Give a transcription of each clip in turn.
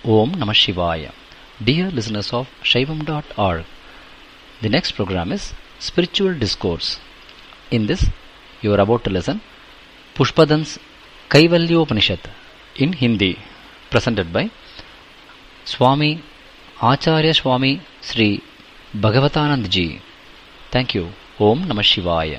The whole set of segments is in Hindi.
Om Namah Shivaya. Dear listeners of Shaivam.org, the next program is Spiritual Discourse. In this, you are about to listen Pushpadan's Kaivalyopanishad in Hindi, presented by Swami Acharya Swami Sri Bhagavatanand Ji. Thank you. Om Namah Shivaya.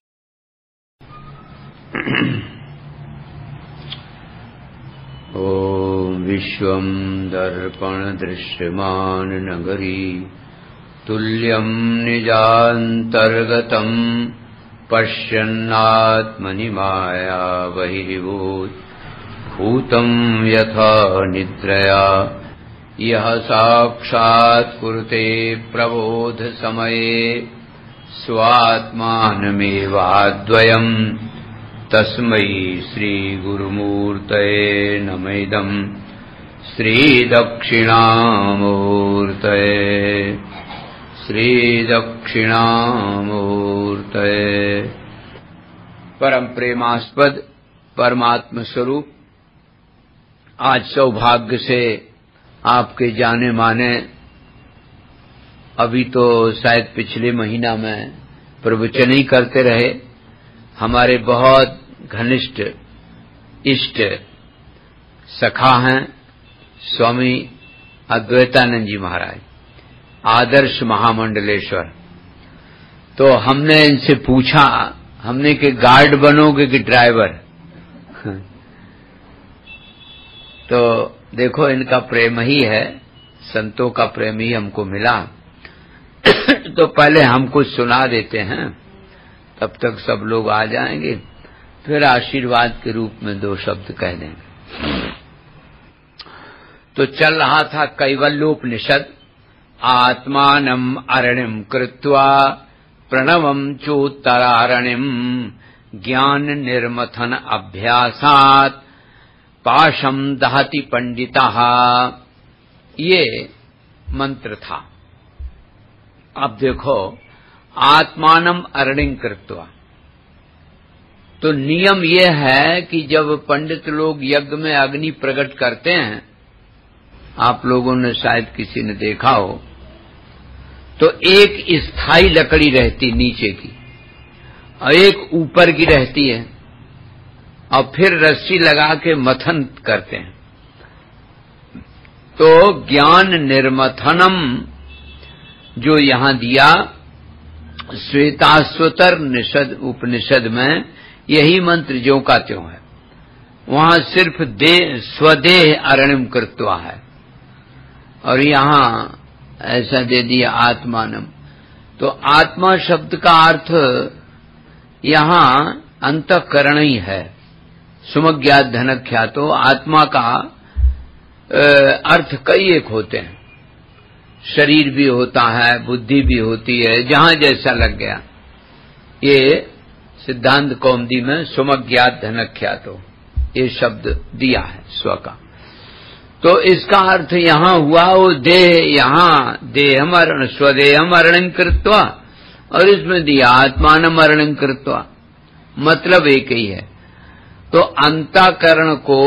ॐ विश्वं दर्पणदृश्यमान नगरी तुल्यं निजान्तर्गतं पश्यन्नात्मनि माया बहिर्भूत भूतं यथा निद्रया यः साक्षात् कुरुते प्रबोध समये स्वात्मानमेवाद्वयम् तस्मै श्री गुरुमूर्तये नमः श्री दक्षिणामूर्तये परम प्रेमास्पद परमात्म स्वरूप, आज सौभाग्य से आपके जाने माने, अभी तो शायद पिछले महीना में प्रवचन ही करते रहे, हमारे बहुत घनिष्ठ इष्ट सखा हैं स्वामी अद्वैतानंद जी महाराज, आदर्श महामंडलेश्वर। तो हमने इनसे पूछा, हमने कि गार्ड बनोगे कि ड्राइवर? तो देखो, इनका प्रेम ही है, संतों का प्रेम ही हमको मिला। तो पहले हम कुछ सुना देते हैं, तब तक सब लोग आ जाएंगे, फिर आशीर्वाद के रूप में 2 शब्द कह देंगे। तो चल रहा था कैवल्योपनिषद। आत्मानम् अरणिम् कृत्वा प्रणवम् चोत्तरारणिम् ज्ञान निर्मथन अभ्यासात् पाशम् दहति पंडितः, ये मंत्र था। अब देखो, आत्मानम अरणिं कृत्वा, तो नियम यह है कि जब पंडित लोग यज्ञ में अग्नि प्रकट करते हैं, आप लोगों ने शायद किसी ने देखा हो, तो एक स्थायी लकड़ी रहती नीचे की और एक ऊपर की रहती है, और फिर रस्सी लगा के मथन करते हैं। तो ज्ञान निर्मथनम जो यहां दिया श्वेताश्वतर उपनिषद में, यही मंत्र ज्यों का त्यों है। वहां सिर्फ स्वदेह अरणिम कृत्वा है, और यहां ऐसा दे दिया आत्मानम। तो आत्मा शब्द का अर्थ यहां अंतःकरण ही है। सुमज्ञात धनख्यातो, आत्मा का अर्थ कई एक होते हैं, शरीर भी होता है, बुद्धि भी होती है, जहां जैसा लग गया। ये सिद्धांत कौमुदी में सुमज्ञात धनख्यातो ये शब्द दिया है स्व का। तो इसका अर्थ यहां हुआ वो देह, यहां देहमरण स्वदेहमरणं कृत्वा, और इसमें दिया आत्मानमरणं कृत्वा, मतलब एक ही है। तो अंतःकरण को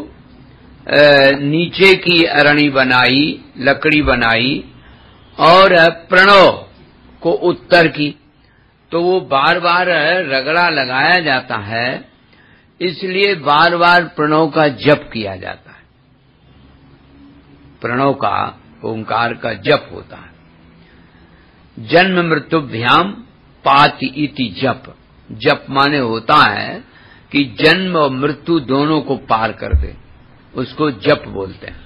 नीचे की अरणी बनाई, लकड़ी बनाई, और प्रणव को उत्तर की। तो वो बार बार रगड़ा लगाया जाता है, इसलिए बार बार प्रणव का जप किया जाता है। प्रणव का, ओंकार का जप होता है। जन्म मृत्युभ्याम पाति इति जप। जप माने होता है कि जन्म और मृत्यु दोनों को पार कर दे, उसको जप बोलते हैं।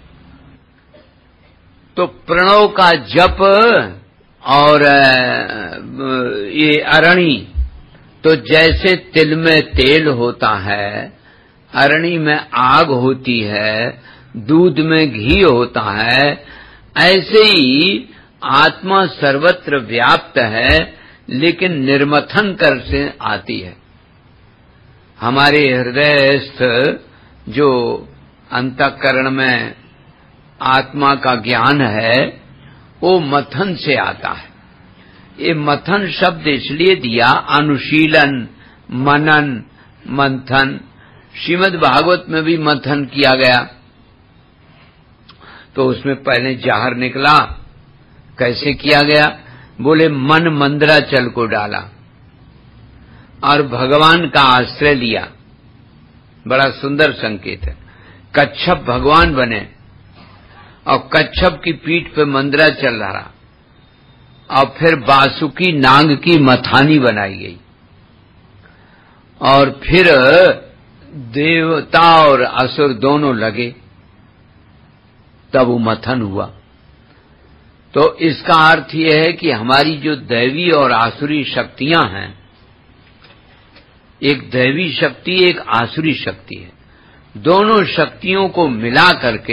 तो प्रणव का जप और ये अरणी, तो जैसे तिल में तेल होता है, अरणी में आग होती है, दूध में घी होता है, ऐसे ही आत्मा सर्वत्र व्याप्त है, लेकिन निर्मथन कर से आती है। हमारे हृदयस्थ जो अंतःकरण में आत्मा का ज्ञान है, वो मथन से आता है। ये मथन शब्द इसलिए दिया, अनुशीलन, मनन, मंथन। श्रीमद् भागवत में भी मंथन किया गया। तो उसमें पहले जहर निकला। कैसे किया गया? बोले मन मंदराचल को डाला और भगवान का आश्रय लिया। बड़ा सुंदर संकेत है। कच्छप भगवान बने और कच्छप की पीठ पे मंदराचल रहा और फिर बासुकी नाग की मथानी बनाई गई और फिर देवता और असुर दोनों लगे, तब वो मथन हुआ। तो इसका अर्थ यह है कि हमारी जो दैवी और आसुरी शक्तियां हैं, एक दैवी शक्ति एक आसुरी शक्ति है, दोनों शक्तियों को मिला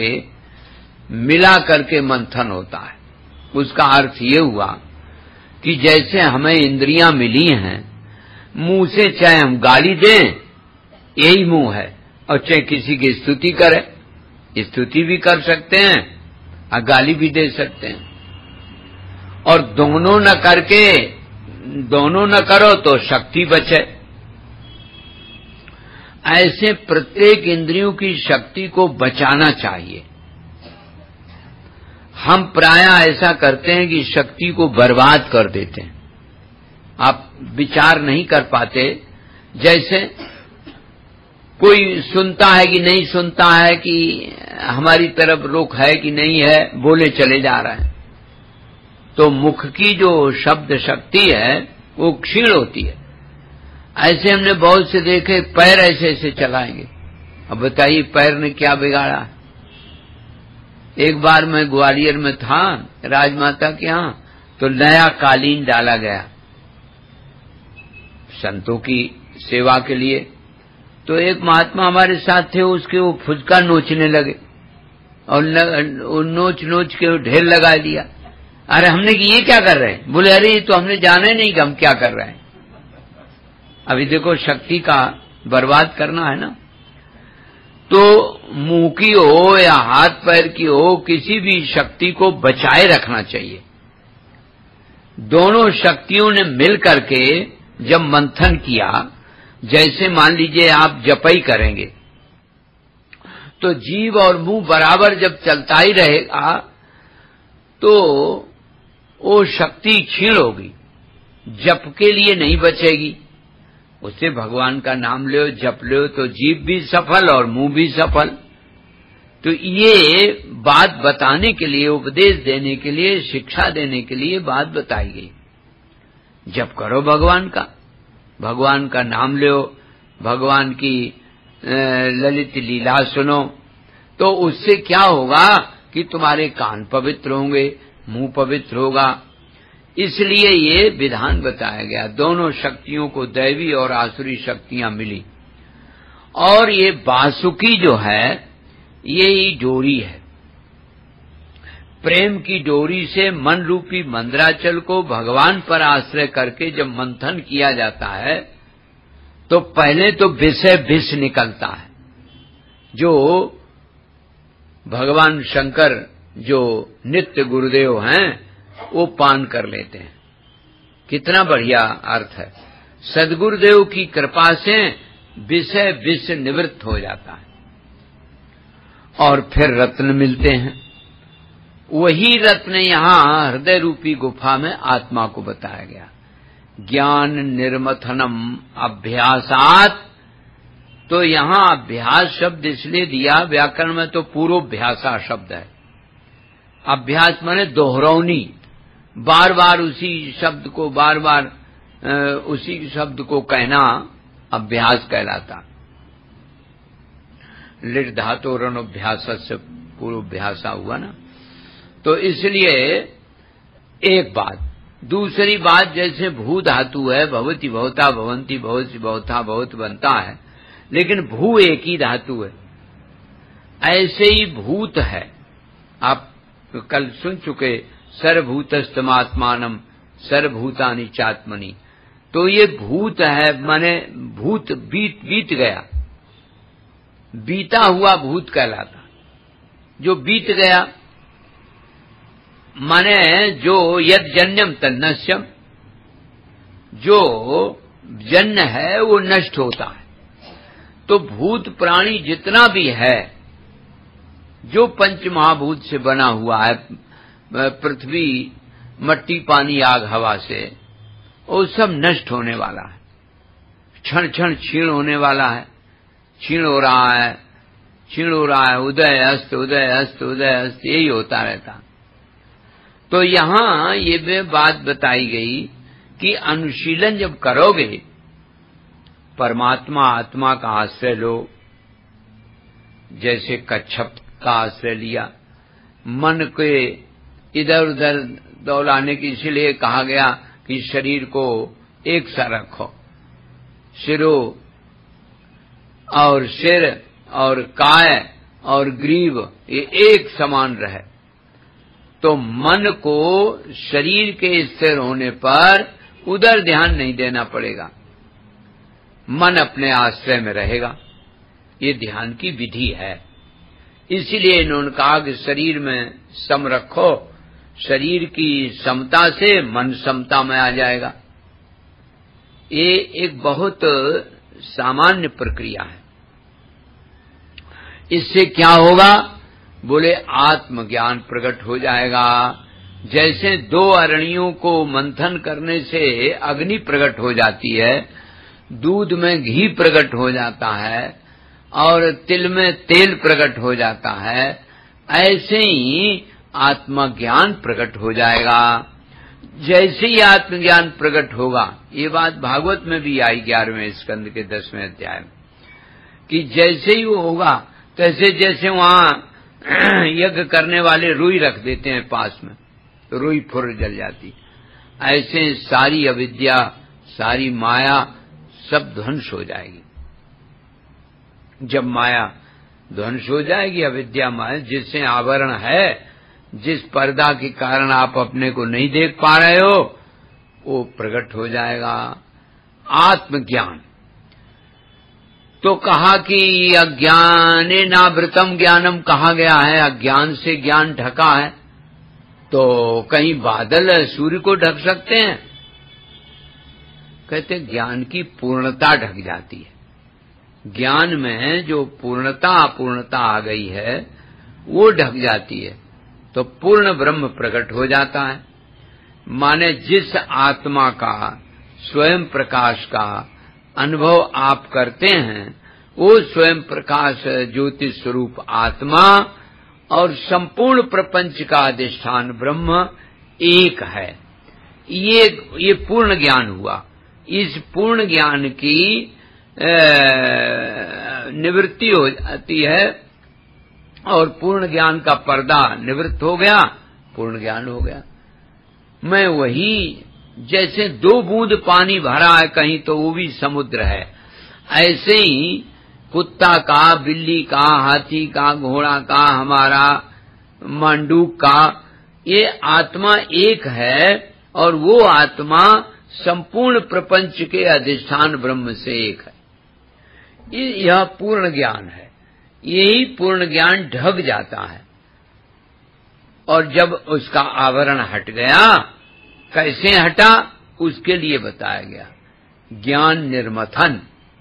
करके मंथन होता है। उसका अर्थ ये हुआ कि जैसे हमें इंद्रियां मिली हैं, मुंह से चाहे हम गाली दें, यही मुंह है, और चाहे किसी की स्तुति करें, स्तुति भी कर सकते हैं और गाली भी दे सकते हैं। और दोनों न करो तो शक्ति बचे। ऐसे प्रत्येक इंद्रियों की शक्ति को बचाना चाहिए। हम प्रायः ऐसा करते हैं कि शक्ति को बर्बाद कर देते हैं। आप विचार नहीं कर पाते, जैसे कोई सुनता है कि नहीं सुनता है, कि हमारी तरफ रुख है कि नहीं है, बोले चले जा रहे हैं। तो मुख की जो शब्द शक्ति है वो क्षीण होती है। ऐसे हमने बहुत से देखे, पैर ऐसे ऐसे चलाएंगे। अब बताइए पैर ने क्या बिगाड़ा? एक बार मैं ग्वालियर में था राजमाता के यहाँ, तो नया कालीन डाला गया संतों की सेवा के लिए। तो एक महात्मा हमारे साथ थे, उसके वो फुचका नोचने लगे और नोच के ढेर लगा दिया। अरे हमने कि ये क्या कर रहे हैं? बोले अरे ये तो हमने जाना ही नहीं कि हम क्या कर रहे हैं। अभी देखो शक्ति का बर्बाद करना है ना। तो मुंह की हो या हाथ पैर की हो, किसी भी शक्ति को बचाए रखना चाहिए। दोनों शक्तियों ने मिल करके जब मंथन किया, जैसे मान लीजिए आप जपई करेंगे तो जीव और मुंह बराबर जब चलता ही रहेगा तो वो शक्ति क्षीण होगी, जप के लिए नहीं बचेगी। उससे भगवान का नाम लो, जप लो, तो जीभ भी सफल और मुंह भी सफल। तो ये बात बताने के लिए, उपदेश देने के लिए, शिक्षा देने के लिए बात बताई गई। जप करो भगवान का नाम लो, भगवान की ललित लीला सुनो, तो उससे क्या होगा कि तुम्हारे कान पवित्र होंगे, मुंह पवित्र होगा। इसलिए ये विधान बताया गया। दोनों शक्तियों को, दैवी और आसुरी शक्तियां मिली, और ये बासुकी जो है ये ही डोरी है। प्रेम की डोरी से मन रूपी मंदराचल को भगवान पर आश्रय करके जब मंथन किया जाता है तो पहले तो विष निकलता है, जो भगवान शंकर जो नित्य गुरुदेव हैं वो पान कर लेते हैं। कितना बढ़िया अर्थ है। सद्गुरुदेव की कृपा से विष निवृत्त हो जाता है और फिर रत्न मिलते हैं। वही रत्न यहाँ हृदय रूपी गुफा में आत्मा को बताया गया। ज्ञान निर्मथनम अभ्यासात, तो यहाँ अभ्यास शब्द इसलिए दिया, व्याकरण में तो पूर्वाभ्यासा शब्द है। अभ्यास माने दोहरौनी, बार बार उसी शब्द को कहना अभ्यास कहलाता। लिट धातु रणोभ्यास से पूर्वाभ्यासा हुआ ना। तो इसलिए एक बात। दूसरी बात, जैसे भू धातु है, भवति भवता भवंती भवति भवता भवत बनता है, लेकिन भू एक ही धातु है। ऐसे ही भूत है। आप कल सुन चुके, सर्वभूतस्तमात्मानम सर्वभूतानि चात्मनि। तो ये भूत है, माने भूत बीत गया, बीता हुआ भूत कहलाता। जो बीत गया माने जो यद जन्यम तन्नश्यम, जो जन्य है वो नष्ट होता है। तो भूत प्राणी जितना भी है जो पंच महाभूत से बना हुआ है, पृथ्वी, मट्टी, पानी, आग, हवा से, वो सब नष्ट होने वाला है, क्षण क्षण क्षीण होने वाला है, क्षीण हो रहा है, क्षीण हो रहा है, उदय अस्त, उदय अस्त, उदय अस्त, यही होता रहता। तो यहाँ ये बात बताई गई कि अनुशीलन जब करोगे, परमात्मा आत्मा का आश्रय लो, जैसे कच्छप का आश्रय लिया, मन के इधर उधर दौड़ाने की, इसलिए कहा गया कि शरीर को एक सा रखो, सिरों और सिर और काय और ग्रीव ये एक समान रहे। तो मन को शरीर के स्थिर होने पर उधर ध्यान नहीं देना पड़ेगा, मन अपने आश्रय में रहेगा। ये ध्यान की विधि है। इसलिए इन्होंने कहा कि शरीर में सम रखो, शरीर की समता से मन समता में आ जाएगा। ये एक बहुत सामान्य प्रक्रिया है। इससे क्या होगा? बोले आत्मज्ञान प्रकट हो जाएगा। जैसे दो अरणियों को मंथन करने से अग्नि प्रकट हो जाती है, दूध में घी प्रकट हो जाता है और तिल में तेल प्रकट हो जाता है, ऐसे ही आत्मज्ञान प्रकट हो जाएगा। जैसे ही आत्मज्ञान प्रकट होगा, ये बात भागवत में भी आई 11वें स्कंद के 10वें अध्याय में, कि जैसे ही वो होगा तैसे जैसे वहां यज्ञ करने वाले रुई रख देते हैं पास में, तो रुई फुर जल जाती, ऐसे सारी अविद्या, सारी माया सब ध्वंस हो जाएगी। जब माया ध्वंस हो जाएगी, अविद्या माया जिससे आवरण है, जिस पर्दा के कारण आप अपने को नहीं देख पा रहे हो, वो प्रकट हो जाएगा। आत्मज्ञान तो कहा कि अज्ञाने नावृतम ज्ञानम कहा गया है, अज्ञान से ज्ञान ढका है। तो कहीं बादल सूर्य को ढक सकते हैं? कहते ज्ञान की पूर्णता ढक जाती है। ज्ञान में जो पूर्णता अपूर्णता आ गई है वो ढक जाती है, तो पूर्ण ब्रह्म प्रकट हो जाता है। माने जिस आत्मा का स्वयं प्रकाश का अनुभव आप करते हैं, वो स्वयं प्रकाश ज्योति स्वरूप आत्मा और संपूर्ण प्रपंच का अधिष्ठान ब्रह्म एक है। ये पूर्ण ज्ञान हुआ। इस पूर्ण ज्ञान की निवृत्ति हो जाती है और पूर्ण ज्ञान का पर्दा निवृत्त हो गया, पूर्ण ज्ञान हो गया। मैं वही, जैसे 2 बूंद पानी भरा है कहीं तो वो भी समुद्र है, ऐसे ही कुत्ता का, बिल्ली का, हाथी का, घोड़ा का, हमारा मांडूक का, ये आत्मा एक है और वो आत्मा संपूर्ण प्रपंच के अधिष्ठान ब्रह्म से एक है। यह पूर्ण ज्ञान है। यही पूर्ण ज्ञान ढक जाता है। और जब उसका आवरण हट गया, कैसे हटा उसके लिए बताया गया ज्ञान निर्मथन।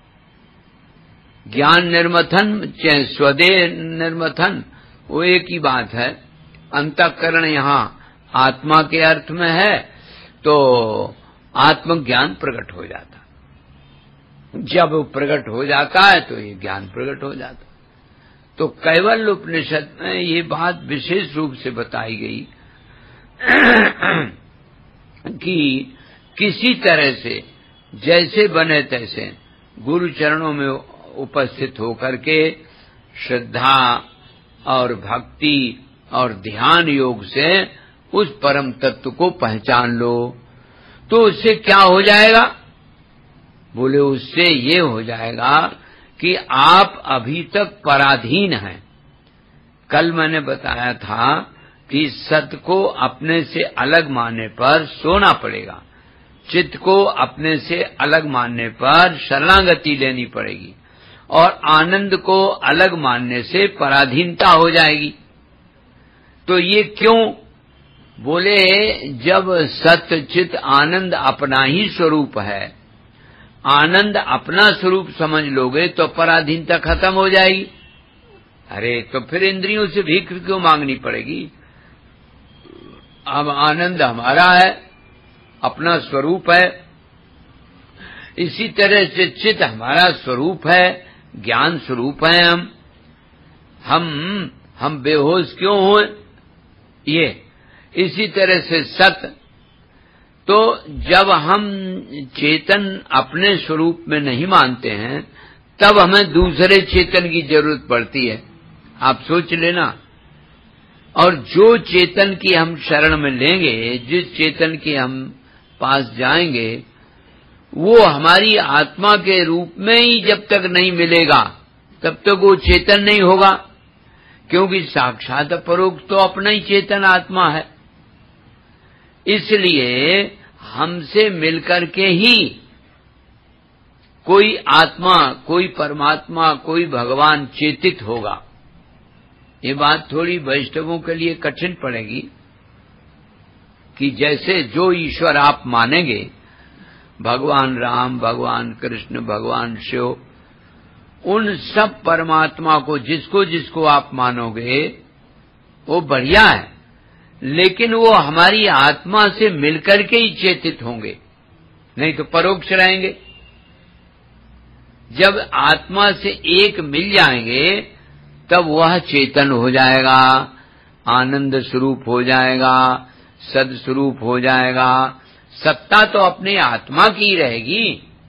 ज्ञान निर्मथन चाहे स्वदेह निर्मथन, वो एक ही बात है। अंतःकरण यहाँ आत्मा के अर्थ में है, तो आत्मज्ञान प्रकट हो जाता। जब वो प्रकट हो जाता है तो ये ज्ञान प्रकट हो जाता। तो कैवल्य उपनिषद में ये बात विशेष रूप से बताई गई कि किसी तरह से जैसे बने तैसे गुरु चरणों में उपस्थित होकर के श्रद्धा और भक्ति और ध्यान योग से उस परम तत्व को पहचान लो। तो उससे क्या हो जाएगा? बोले उससे ये हो जाएगा कि आप अभी तक पराधीन हैं। कल मैंने बताया था कि सत को अपने से अलग मानने पर सोना पड़ेगा, चित्त को अपने से अलग मानने पर शरणागति लेनी पड़ेगी, और आनंद को अलग मानने से पराधीनता हो जाएगी। तो ये क्यों? बोले जब सत्य चित्त आनंद अपना ही स्वरूप है, आनंद अपना स्वरूप समझ लोगे तो पराधीनता खत्म हो जाएगी। अरे तो फिर इंद्रियों से भीख क्यों मांगनी पड़ेगी? अब आनंद हमारा है, अपना स्वरूप है। इसी तरह से चित्त हमारा स्वरूप है, ज्ञान स्वरूप है। हम बेहोश क्यों हो? ये इसी तरह से सत। तो जब हम चेतन अपने स्वरूप में नहीं मानते हैं, तब हमें दूसरे चेतन की जरूरत पड़ती है। आप सोच लेना। और जो चेतन की हम शरण में लेंगे, जिस चेतन के हम पास जाएंगे, वो हमारी आत्मा के रूप में ही जब तक नहीं मिलेगा, तब तक वो चेतन नहीं होगा। क्योंकि साक्षात परोक्ष तो अपना ही चेतन आत्मा है। इसलिए हमसे मिलकर के ही कोई आत्मा, कोई परमात्मा, कोई भगवान चेतित होगा। ये बात थोड़ी वैष्णवों के लिए कठिन पड़ेगी कि जैसे जो ईश्वर आप मानेंगे, भगवान राम, भगवान कृष्ण, भगवान शिव, उन सब परमात्मा को जिसको जिसको आप मानोगे वो बढ़िया है, लेकिन वो हमारी आत्मा से मिलकर के ही चेतित होंगे, नहीं तो परोक्ष रहेंगे। जब आत्मा से एक मिल जाएंगे तब वह चेतन हो जाएगा, आनंद स्वरूप हो जाएगा, सद स्वरूप हो जाएगा। सत्ता तो अपनी आत्मा की रहेगी।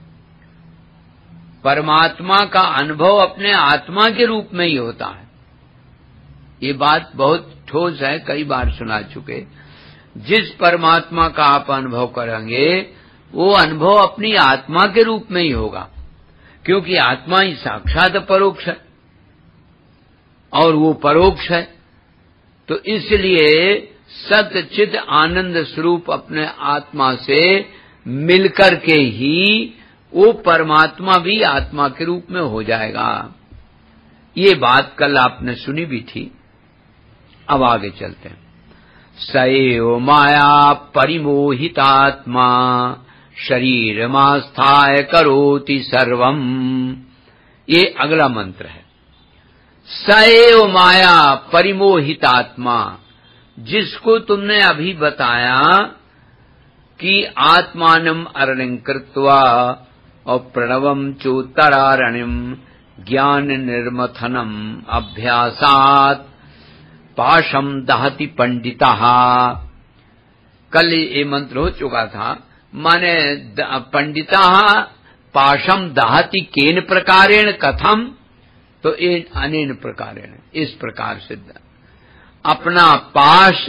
परमात्मा का अनुभव अपने आत्मा के रूप में ही होता है। ये बात बहुत ठोस है, कई बार सुना चुके। जिस परमात्मा का आप अनुभव करेंगे, वो अनुभव अपनी आत्मा के रूप में ही होगा, क्योंकि आत्मा ही साक्षात परोक्ष है और वो परोक्ष है। तो इसलिए सत चित आनंद स्वरूप अपने आत्मा से मिलकर के ही वो परमात्मा भी आत्मा के रूप में हो जाएगा। ये बात कल आपने सुनी भी थी। अब आगे चलते हैं। सएव माया परिमोहितात्मा शरीरमास्थाय करोति सर्वम। ये अगला मंत्र है। सएव माया परिमोहितात्मा, जिसको तुमने अभी बताया कि आत्मानम अरणिं कृत्वा और प्रणवम चोत्तरारणिम ज्ञान निर्मथनम अभ्यासात पाशम दहति पंडितः। कल ये मंत्र हो चुका था। माने पंडितः पाशम दहति केन प्रकारेण कथम, तो अनेन प्रकारेण, इस प्रकार से अपना पाश,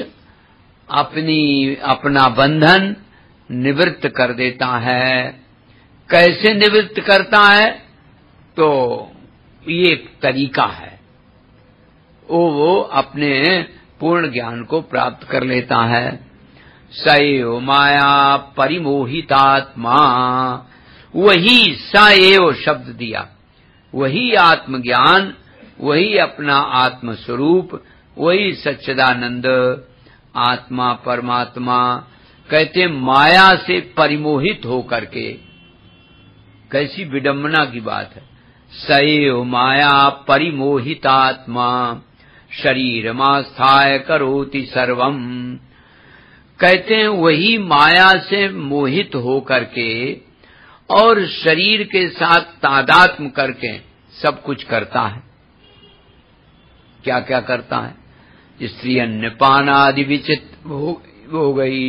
अपना बंधन निवृत्त कर देता है। कैसे निवृत्त करता है? तो ये तरीका है, वो अपने पूर्ण ज्ञान को प्राप्त कर लेता है। सएव माया परिमोहितात्मा, वही सएव शब्द दिया, वही आत्मज्ञान, वही अपना आत्मस्वरूप, वही सच्चिदानंद आत्मा परमात्मा। कहते माया से परिमोहित होकर के, कैसी विडंबना की बात है। सएव माया परिमोहितात्मा शरीरमास्थाय करोति सर्वम। कहते हैं वही माया से मोहित होकर के और शरीर के साथ तादात्म्य करके सब कुछ करता है। क्या क्या करता है? स्त्री अन्नपान आदि विचित हो गई,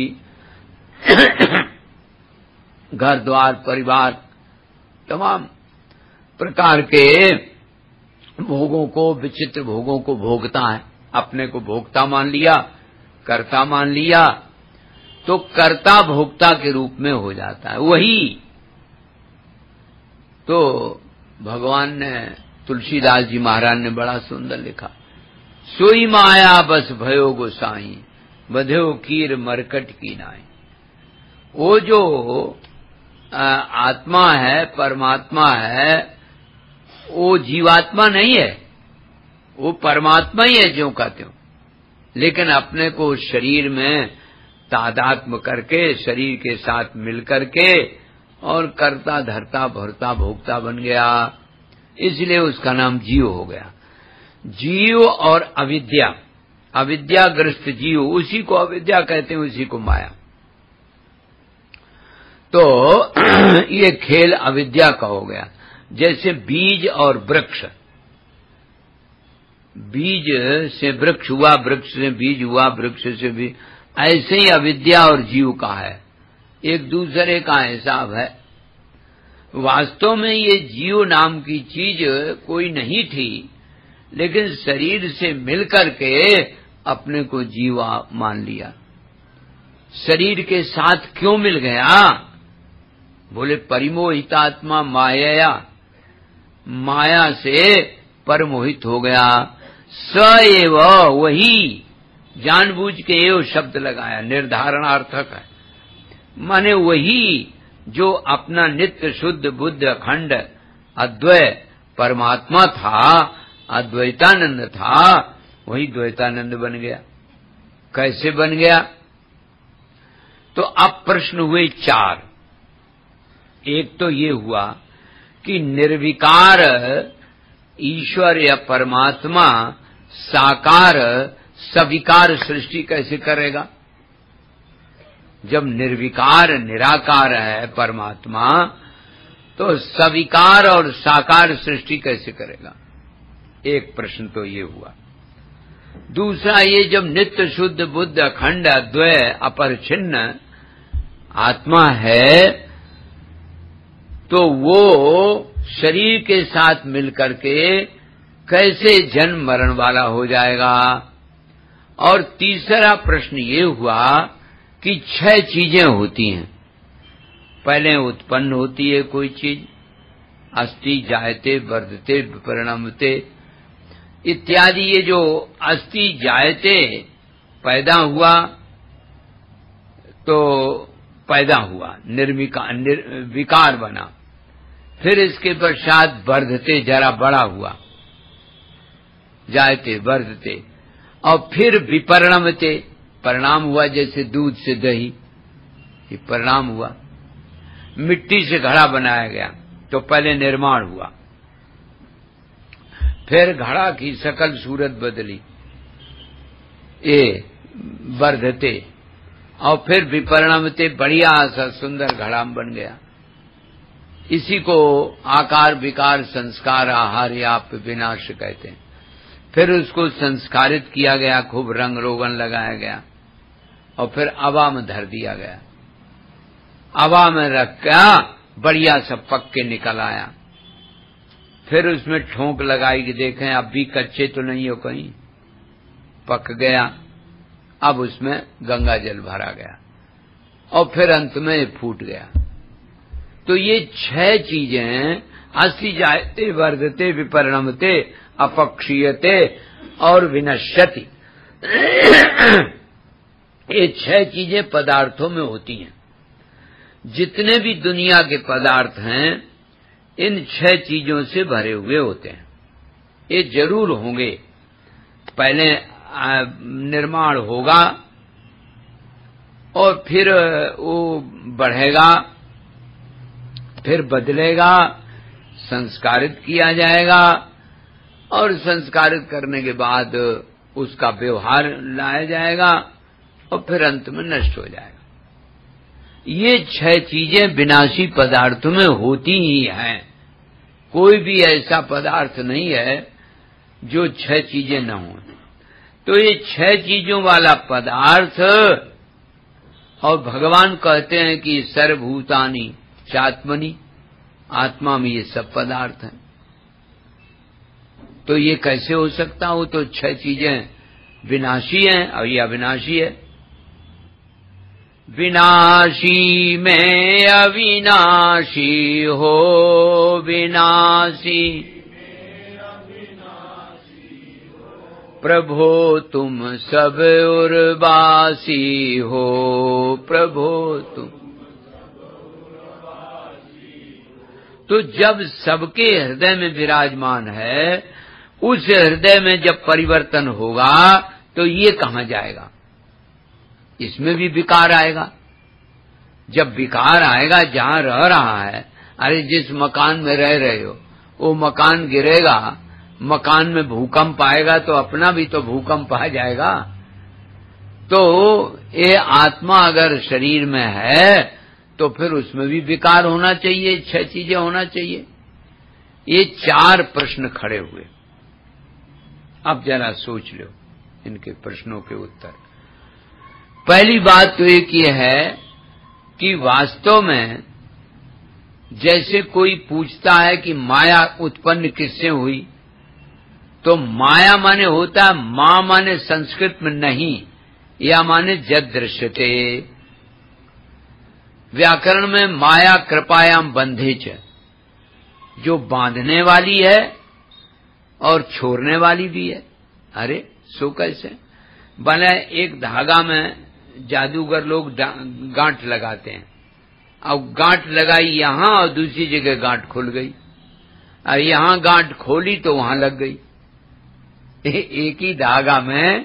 घर द्वार परिवार तमाम प्रकार के भोगों को, विचित्र भोगों को भोगता है। अपने को भोक्ता मान लिया, कर्ता मान लिया, तो कर्ता भोक्ता के रूप में हो जाता है। वही तो भगवान ने, तुलसीदास जी महाराज ने बड़ा सुंदर लिखा, सोई माया बस भयो गोसाई बध्यो कीर मरकट की नाई। वो जो आत्मा है, परमात्मा है, वो जीवात्मा नहीं है, वो परमात्मा ही है ज्यों का त्यों, लेकिन अपने को शरीर में तादात्म्य करके, शरीर के साथ मिल करके और कर्ता धर्ता भरता भोक्ता बन गया, इसलिए उसका नाम जीव हो गया। जीव और अविद्या, अविद्याग्रस्त जीव, उसी को अविद्या कहते हैं, उसी को माया। तो ये खेल अविद्या का हो गया। जैसे बीज और वृक्ष, बीज से वृक्ष हुआ, वृक्ष से बीज हुआ, वृक्ष से भी, ऐसे ही अविद्या और जीव का है, एक दूसरे का हिसाब है। वास्तव में ये जीव नाम की चीज कोई नहीं थी, लेकिन शरीर से मिलकर के अपने को जीवा मान लिया। शरीर के साथ क्यों मिल गया? बोले परिमोहितात्मा माया, माया से परमोहित हो गया। स एव, वही, जानबूझ के एव शब्द लगाया, निर्धारणार्थक है, माने वही जो अपना नित्य शुद्ध बुद्ध अखंड अद्वय परमात्मा था, अद्वैतानंद था, वही द्वैतानंद बन गया। कैसे बन गया? तो अब प्रश्न हुए चार। एक तो ये हुआ कि निर्विकार ईश्वर या परमात्मा साकार सविकार सृष्टि कैसे करेगा? जब निर्विकार निराकार है परमात्मा, तो सविकार और साकार सृष्टि कैसे करेगा? एक प्रश्न तो ये हुआ। दूसरा, ये जब नित्य शुद्ध बुद्ध अखंड अद्वय अपरिच्छिन्न आत्मा है, तो वो शरीर के साथ मिलकर के कैसे जन्म मरण वाला हो जाएगा? और तीसरा प्रश्न ये हुआ कि 6 चीजें होती हैं। पहले उत्पन्न होती है कोई चीज, अस्ति जायते वर्धते परिणमते इत्यादि। ये जो अस्ति जायते पैदा हुआ, तो पैदा हुआ, विकार बना। फिर इसके पश्चात वर्धते, जरा बड़ा हुआ, जायते वर्धते, और फिर विपरिणमते, परिणाम हुआ, जैसे दूध से दही, ये परिणाम हुआ। मिट्टी से घड़ा बनाया गया, तो पहले निर्माण हुआ, फिर घड़ा की सकल सूरत बदली, ये वर्धते, और फिर विपरिणमते, बढ़िया सा सुंदर घड़ा बन गया। इसी को आकार विकार संस्कार आहार आप विनाश कहते हैं। फिर उसको संस्कारित किया गया, खूब रंग रोगन लगाया गया, और फिर हवा में धर दिया गया। हवा में रखा, बढ़िया सब पक के निकल आया। फिर उसमें ठोंक लगाई कि देखें अब भी कच्चे तो नहीं हो, कहीं पक गया। अब उसमें गंगा जल भरा गया, और फिर अंत में फूट गया। तो ये 6 चीजें, अस्ति जायते वर्धते विपरिणमते अपक्षीयते और विनश्यति, ये 6 चीजें पदार्थों में होती हैं। जितने भी दुनिया के पदार्थ हैं, इन 6 चीजों से भरे हुए होते हैं। ये जरूर होंगे। पहले निर्माण होगा, और फिर वो बढ़ेगा, फिर बदलेगा, संस्कारित किया जाएगा, और संस्कारित करने के बाद उसका व्यवहार लाया जाएगा, और फिर अंत में नष्ट हो जाएगा। ये 6 चीजें विनाशी पदार्थों में होती ही हैं। कोई भी ऐसा पदार्थ नहीं है जो 6 चीजें न हों। तो ये 6 चीजों वाला पदार्थ, और भगवान कहते हैं कि सर्वभूतानि चात्मनि, आत्मा में ये सब पदार्थ हैं। तो ये कैसे हो सकता? हो तो 6 चीजें विनाशी हैं और ये अविनाशी है। विनाशी में अविनाशी हो, विनाशी प्रभो तुम सब उर्वासी हो, प्रभो तुम। तो जब सबके हृदय में विराजमान है, उस हृदय में जब परिवर्तन होगा, तो ये कहाँ जाएगा? इसमें भी विकार आएगा। जब विकार आएगा, जहाँ रह रहा है, अरे जिस मकान में रह रहे हो, वो मकान गिरेगा मकान में भूकंप आएगा तो अपना भी तो भूकंप आ जाएगा। तो ये आत्मा अगर शरीर में है तो फिर उसमें भी विकार होना चाहिए, 6 चीजें होना चाहिए। ये 4 प्रश्न खड़े हुए। अब जरा सोच लो इनके प्रश्नों के उत्तर। पहली बात तो एक ये है कि वास्तव में जैसे कोई पूछता है कि माया उत्पन्न किससे हुई, तो माया माने होता है, मां माने संस्कृत में नहीं, या माने जद दृश्यते। व्याकरण में माया कृपायाम बंधे च, जो बांधने वाली है और छोड़ने वाली भी है। अरे सो कैसे बने? एक धागा में जादूगर लोग गांठ लगाते हैं। अब गांठ लगाई यहां और दूसरी जगह गांठ खुल गई, और यहां गांठ खोली तो वहां लग गई। एक ही धागा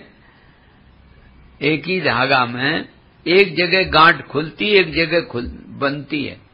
में एक जगह गांठ खुलती, एक जगह बनती है।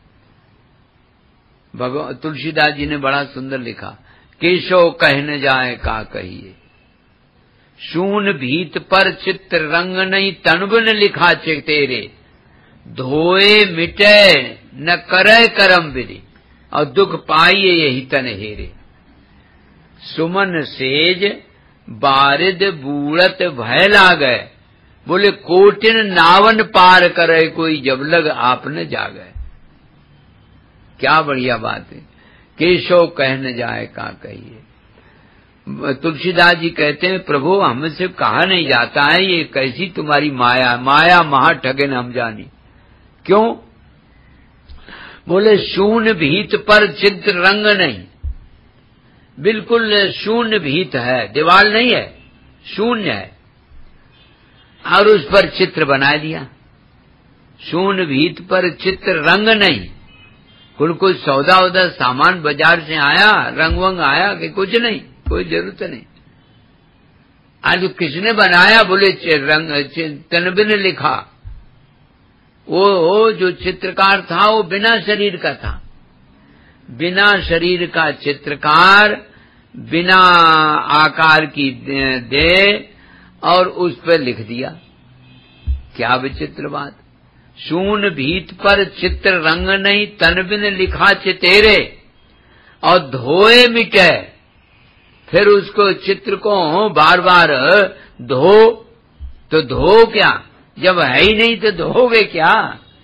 भगवान तुलसीदास जी ने बड़ा सुंदर लिखा, केशव कहने जाए का कहिए, शून भीत पर चित्र रंग नहीं तनबन लिखा चे तेरे, धोए मिटे न करे करम विधि, और दुख पाइए यही तन हेरे। सुमन सेज बारिद बूढ़त भय लागै, बोले कोटिन नावन पार करे कोई जब लग आपने जागै। क्या बढ़िया बात है। केशव कहने जाए का कहिए। तुलसीदास जी कहते हैं, प्रभु हमसे कहा नहीं जाता है ये कैसी तुम्हारी माया, माया महा ठगन हम जानी। क्यों? बोले शून्य भीत पर चित्र रंग नहीं, बिल्कुल शून्य भीत है, दीवार नहीं है, शून्य है, और उस पर चित्र बना दिया। शून्य भीत पर चित्र रंग नहीं। कोई सौदा उदा सामान बाजार से आया, रंग वंग आया कि कुछ नहीं, कोई जरूरत नहीं। आज किसने बनाया? बोले रंग तनबिन लिखा। वो जो चित्रकार था वो बिना शरीर का था, बिना शरीर का चित्रकार, बिना आकार की दे, और उस पर लिख दिया। क्या विचित्र बात। शून भीत पर चित्र रंग नहीं तनबिन लिखा चितेरे, और धोए मिटे। फिर उसको चित्र को बार बार धो, तो धो क्या? जब है ही नहीं तो धोगे क्या?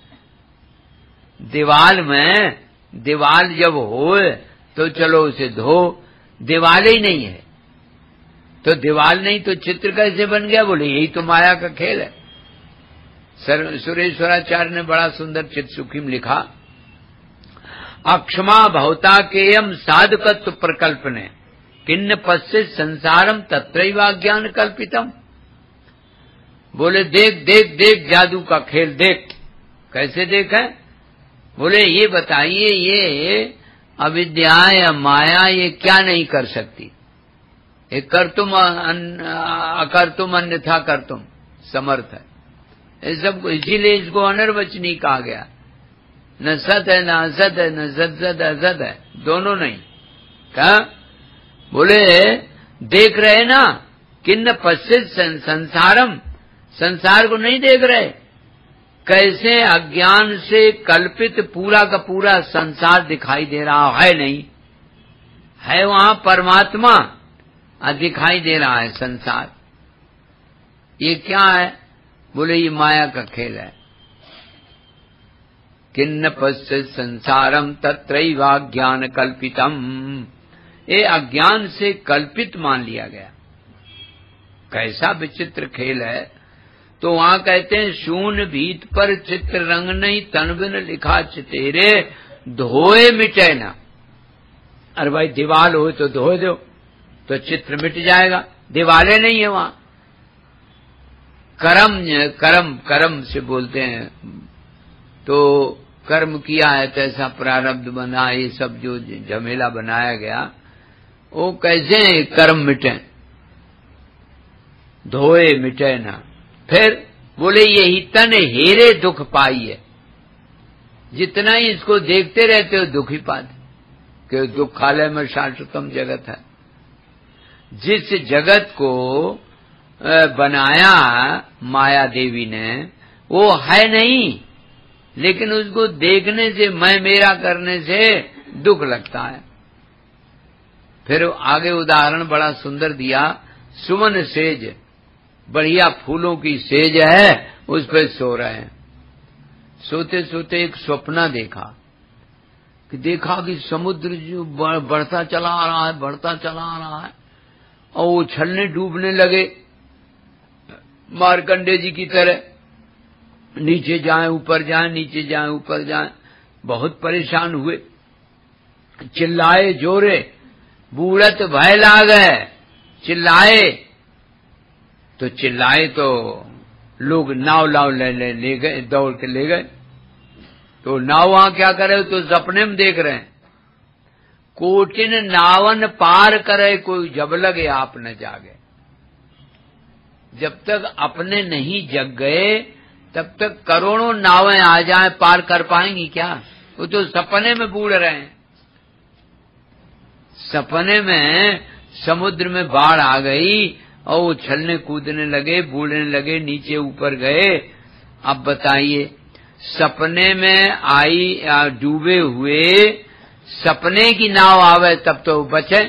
दीवाल जब हो तो चलो उसे धो, दीवाल ही नहीं है तो दीवाल नहीं तो चित्र कैसे बन गया? बोले यही तो माया का खेल है। सुरेश्वराचार्य ने बड़ा सुंदर चित्त सुखी में लिखा, अक्षमा भवता केयम साधकत्व प्रकल्पने किन्न पश्चित संसारम तत्रैवाज्ञान कल्पितम। बोले देख देख देख जादू का खेल देख। कैसे देखा? बोले ये बताइए, ये अविद्या या माया ये क्या नहीं कर सकती? ये कर तुम अकर तुम अन्यथा कर तुम समर्थ है। ये सब इसीलिए इसको अनर्वचनीय कहा गया। न सत है न असत है, न सत सत असत है, दोनों नहीं। क्या बोले? देख रहे ना, किन्न पश्चित संसारम, संसार को नहीं देख रहे? कैसे अज्ञान से कल्पित पूरा का पूरा संसार दिखाई दे रहा है? नहीं है, वहां परमात्मा दिखाई दे रहा है संसार। ये क्या है? बोले ये माया का खेल है। किन्न पश्चित संसारम तत्रैवाज्ञान कल्पितम, ये अज्ञान से कल्पित मान लिया गया। कैसा विचित्र खेल है। तो वहां कहते हैं शून्य भीत पर चित्र रंग नहीं तनबिन लिखा चितेरे, धोए मिटे ना। अरे भाई दीवाल हो तो धो दो तो चित्र मिट जाएगा, दीवाले नहीं है वहां। कर्म से बोलते हैं, तो कर्म किया है तो ऐसा प्रारब्ध बना, ये सब जो झमेला बनाया गया वो कैसे कर्म मिटे? धोए मिटे ना। फिर बोले यही तन हेरे दुख पाइए। जितना ही इसको देखते रहते हो दुख ही पाते, कि दुखालय में शाश्वतम जगत है। जिस जगत को बनाया माया देवी ने वो है नहीं, लेकिन उसको देखने से, मैं मेरा करने से दुख लगता है। फिर आगे उदाहरण बड़ा सुंदर दिया, सुमन सेज, बढ़िया फूलों की सेज है, उस पर सो रहे हैं। सोते सोते एक स्वप्न देखा कि समुद्र जो बढ़ता चला आ रहा है, बढ़ता चला आ रहा है, और वो उछलने डूबने लगे मार्कंडे जी की तरह, नीचे जाएं ऊपर जाएं, नीचे जाएं ऊपर जाएं। बहुत परेशान हुए, चिल्लाए जोरे, बूढ़त भय लागे, चिल्लाए तो लोग नाव ले गए, दौड़ के ले गए। तो नाव वहां क्या करे, तो सपने में देख रहे हैं, कोटिन नावन पार करे, कोई जब लगे आप न जागे। जब तक अपने नहीं जग गए तब तक करोड़ों नावें आ जाएं, पार कर पाएंगी क्या? वो तो सपने में बूढ़ रहे हैं। सपने में समुद्र में बाढ़ आ गई और वो उछलने कूदने लगे, बूढ़ने लगे, नीचे ऊपर गए। अब बताइए, सपने में आई डूबे हुए सपने की नाव आवे तब तो बचे,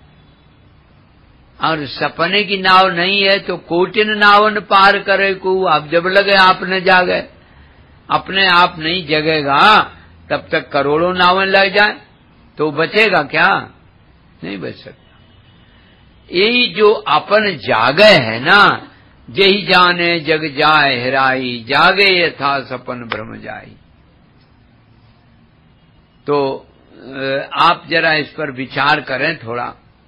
और सपने की नाव नहीं है तो कोटिन नावन पार करे को, अब जब लगे आप न जागे। अपने आप नहीं जगेगा तब तक करोड़ों नावें लग जाए तो बचेगा क्या? नहीं बच सकता। यही जो अपन जागे है ना, जही जाने जग जाए हेराई, जागे यथा सपन भ्रम जाई। तो आप जरा इस पर विचार करें थोड़ा।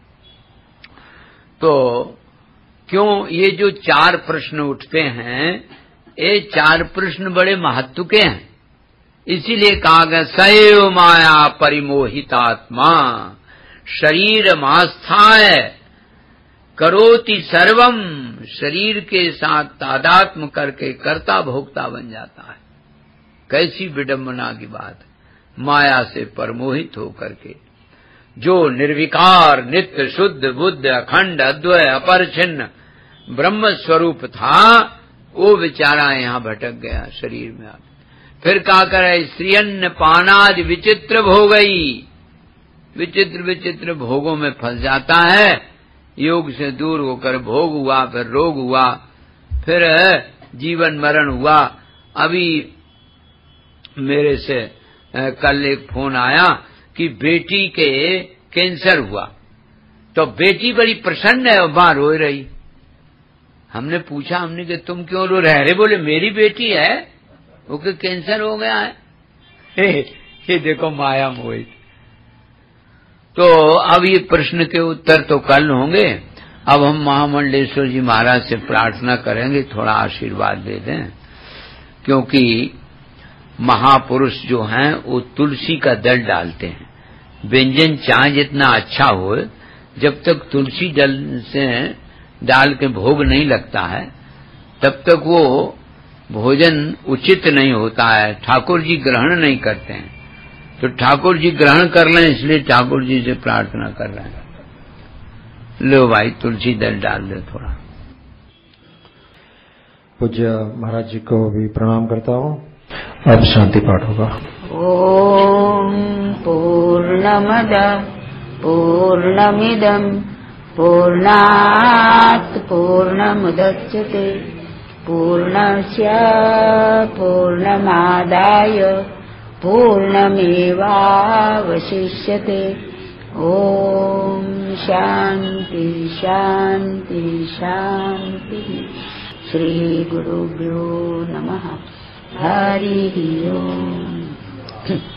तो क्यों ये जो 4 प्रश्न उठते हैं, ये 4 प्रश्न बड़े महत्व के हैं। इसीलिए कहा गया, सैव माया परिमोहितात्मा शरीर मास्थाय करोति सर्वम, शरीर के साथ तादात्म्य करके कर्ता भोक्ता बन जाता है। कैसी विडंबना की बात, माया से परमोहित होकर के जो निर्विकार नित्य शुद्ध बुद्ध अखंड अद्वय अपरिच्छिन्न ब्रह्म स्वरूप था, वो बेचारा यहाँ भटक गया शरीर में। फिर क्या करे, स्त्रियन्न पानादि विचित्र भोगई, विचित्र विचित्र भोगों में फंस जाता है। योग से दूर होकर भोग हुआ, फिर रोग हुआ, फिर जीवन मरण हुआ। अभी मेरे से कल एक फोन आया कि बेटी के कैंसर हुआ, तो बेटी बड़ी प्रसन्न है और मां रो रही। हमने पूछा, हमने कि तुम क्यों रो रहे? बोले मेरी बेटी है, ओके कैंसर हो गया है। ये देखो माया मोहित। तो अब ये प्रश्न के उत्तर तो कल होंगे। अब हम महामंडलेश्वर जी महाराज से प्रार्थना करेंगे, थोड़ा आशीर्वाद दे दें, क्योंकि महापुरुष जो हैं वो तुलसी का दल डालते हैं। व्यंजन चाहे जितना अच्छा हो, जब तक तुलसी दल से डाल के भोग नहीं लगता है तब तक वो भोजन उचित नहीं होता है, ठाकुर जी ग्रहण नहीं करते हैं। तो ठाकुर जी ग्रहण कर लें, इसलिए ठाकुर जी से प्रार्थना कर रहे हैं। लो भाई तुलसी दल डाल दे थोड़ा। पूज्य महाराज जी को भी प्रणाम करता हूँ। अब शांति पाठ होगा। ओम पूर्णमद पूर्णमिदं पूर्णात् पूर्णमुदच्यते पूर्णस्य पूर्णमादाय पूर्णमेवावशिष्यते। ओम शांति शांति शांति। श्री गुरुभ्यो नमः। हरि ओम।